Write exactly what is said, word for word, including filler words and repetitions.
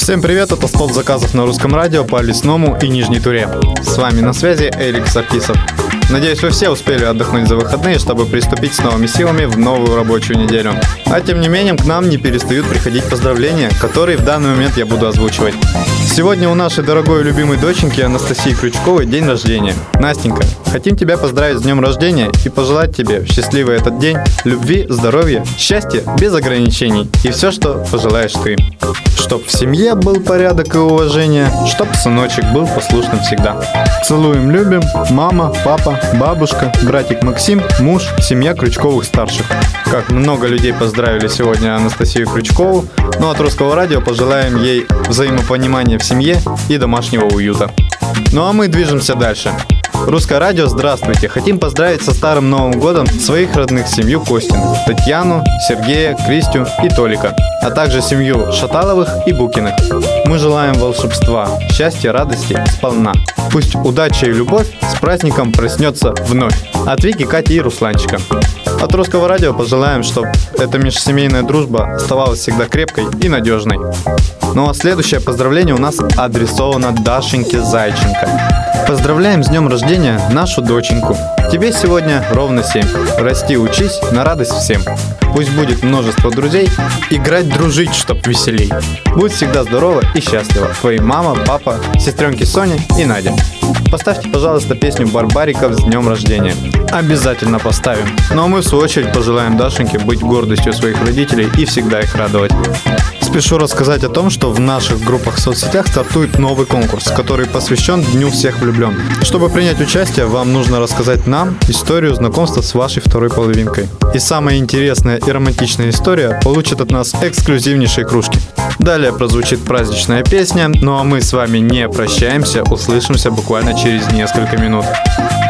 Всем привет, это стоп заказов на русском радио по Лесному и Нижней Туре. С вами на связи Эрик Саркисов. Надеюсь, вы все успели отдохнуть за выходные, чтобы приступить с новыми силами в новую рабочую неделю. А тем не менее, к нам не перестают приходить поздравления, которые в данный момент я буду озвучивать. Сегодня у нашей дорогой и любимой доченьки Анастасии Крючковой день рождения. Настенька, хотим тебя поздравить с днем рождения и пожелать тебе в счастливый этот день любви, здоровья, счастья без ограничений и все, что пожелаешь ты. Чтоб в семье был порядок и уважение, чтоб сыночек был послушным всегда. Целуем, любим, мама, папа, бабушка, братик Максим, муж, семья Крючковых-старших. Как много людей поздравили сегодня Анастасию Крючкову, но от Русского радио пожелаем ей взаимопонимания в семье и домашнего уюта. Ну а мы движемся дальше. Русское радио, здравствуйте! Хотим поздравить со Старым Новым Годом своих родных семью Костиных, Татьяну, Сергея, Кристю и Толика, а также семью Шаталовых и Букиных. Мы желаем волшебства, счастья, радости сполна. Пусть удача и любовь с праздником проснется вновь. От Вики, Кати и Русланчика. От Русского радио пожелаем, чтобы эта межсемейная дружба оставалась всегда крепкой и надежной. Ну а следующее поздравление у нас адресовано Дашеньке Зайченко. Поздравляем с днем рождения нашу доченьку. Тебе сегодня ровно семь. Расти, учись, на радость всем. Пусть будет множество друзей, играть, дружить, чтоб веселей. Будь всегда здорова и счастлива. Твои мама, папа, сестренки Соня и Надя. Поставьте, пожалуйста, песню Барбариков с днем рождения. Обязательно поставим. Ну а мы в свою очередь пожелаем Дашеньке быть гордостью своих родителей и всегда их радовать. Спешу рассказать о том, что в наших группах в соцсетях стартует новый конкурс, который посвящен Дню всех влюбленных. Чтобы принять участие, вам нужно рассказать нам историю знакомства с вашей второй половинкой. И самая интересная и романтичная история получит от нас эксклюзивнейшие кружки. Далее прозвучит праздничная песня, ну а мы с вами не прощаемся, услышимся буквально через несколько минут.